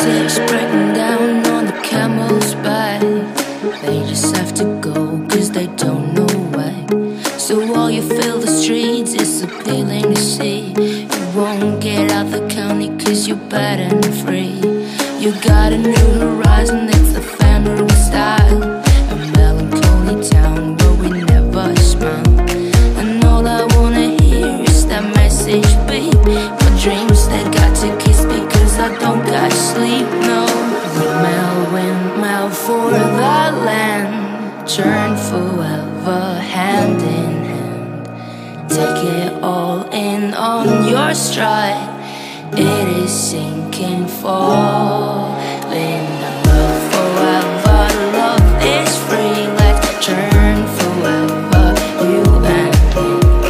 Six breaking down on the camel's back. They just have to go cause they don't know why. So while you fill the streets, it's appealing to see. You won't get out the county cause you're bad and free. You got a new horizon, it's the family style. A melancholy town where we never smile. And all I wanna hear is that message beep. My dreams, they got to kiss because I don't got sleep, no. Windmill for the land, turn forever hand in hand. Take it all in on your stride. It is sinking, falling. Love forever, love is free. Let's turn forever, you and me.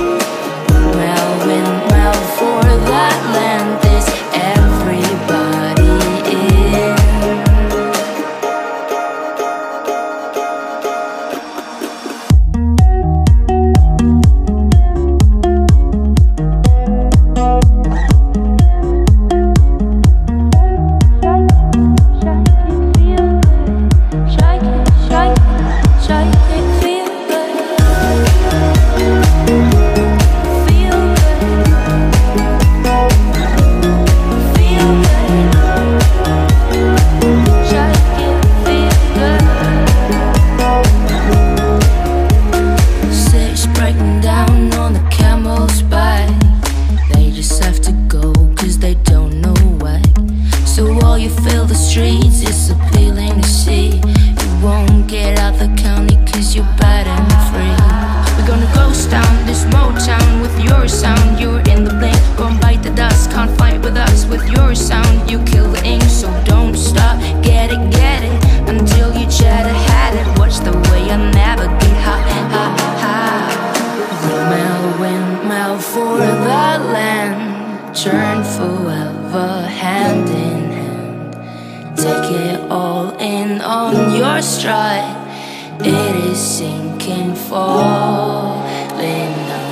Windmill for that land, is everybody in. You fill the streets, it's appealing to see. You won't get out the county cause you're bad and free. We're gonna ghost down this Motown with your sound. You're in the blink, gon' bite the dust. Can't fight with us with your sound. You kill the ink, so don't stop. Get it, until you try to hide it. Watch the way I navigate, ha, ha, ha. Windmill for the land, turn forever hand in hand. Take it all in on your stride. It is sinking, falling.